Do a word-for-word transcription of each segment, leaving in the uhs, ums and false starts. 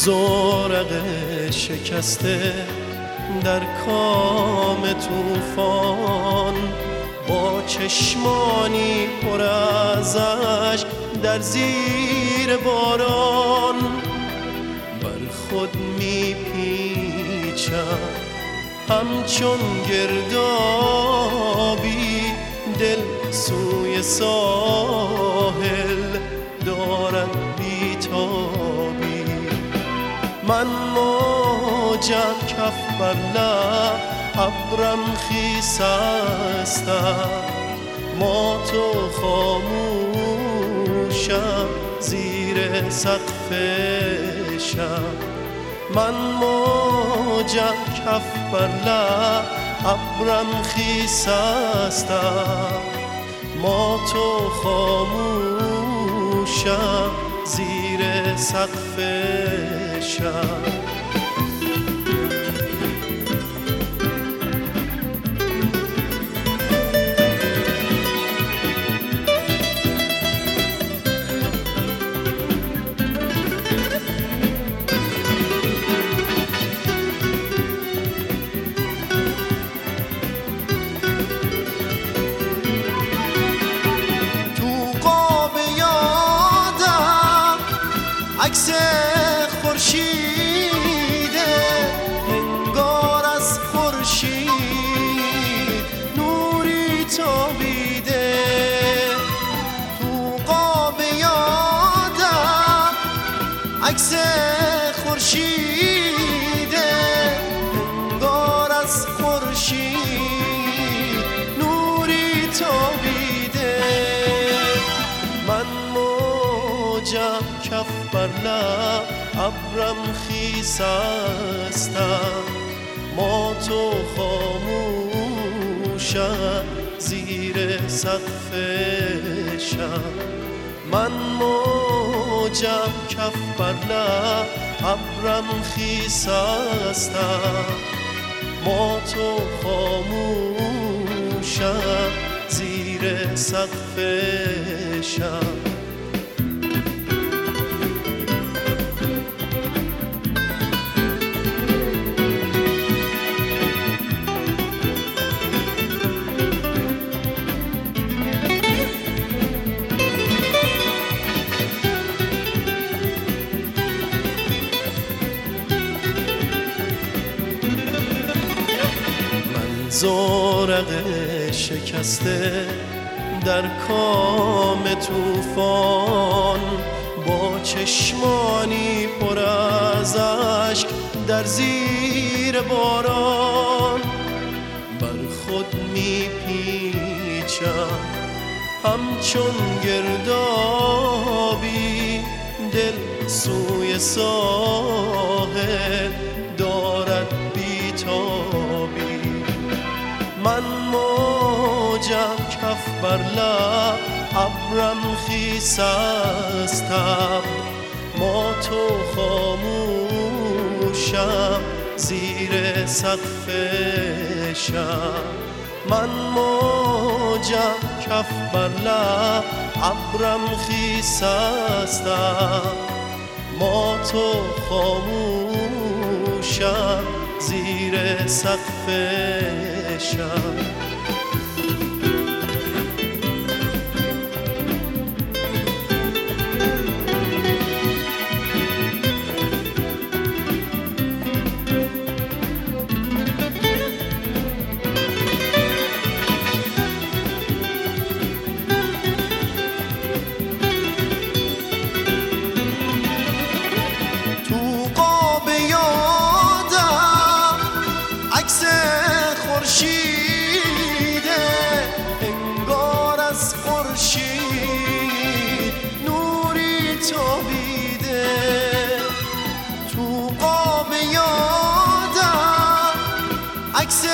زورق شکسته در کام طوفان، با چشمانی پر از اشک در زیر باران، بر خود میپیچم همچون گردابی، دل سوی ساحل دارد بیتابی. من موجم کف بر لب، ابرم خیس هستم، ما تو خاموشم زیر سقف شب. من موجم کف بر لب، ابرم خیس هستم، ما تو خاموشم زیر سقف شب. عکس خورشیده، انگار از خورشید نوری تابیده. تو قاب یادم عکس خورشیده، انگار از خورشید نوری تابیده. من موجم کف بر لب، ابرم خیس هستم، ما تو خاموشم زیر سقف شب. من موجم کف بر لب، ابرم خیس هستم، ما تو خاموشم زیر سقف شب. زورق شکسته در کام طوفان، با چشمانی پر از اشک در زیر باران، بر خود میپیچم همچون گردابی، دل سوی ساحل دارد بیتابی. من موجم کف بر لب، ابرم خیس هستم، ما تو خاموشم زیر سقف شب. من موجم کف بر لب، ابرم خیس هستم، ما تو خاموشم زیر سقف شب. خورشیده، انگار از خورشید نوری تابیده. تو قاب یادم عکس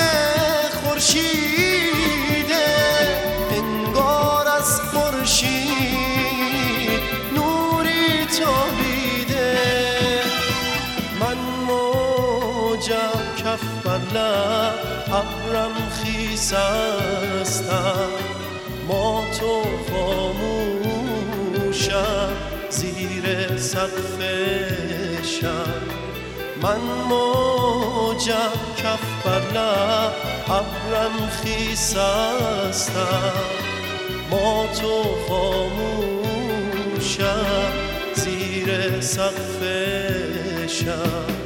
خورشیده، انگار از خورشید نوری تابیده. من موجم کف بر لب، ابرم خیس هستم، ما تو خاموشم زیر سقف شب. من موجم کف بر لب، ابرم خیس هستم، با تو خاموشم زیر سقف شب.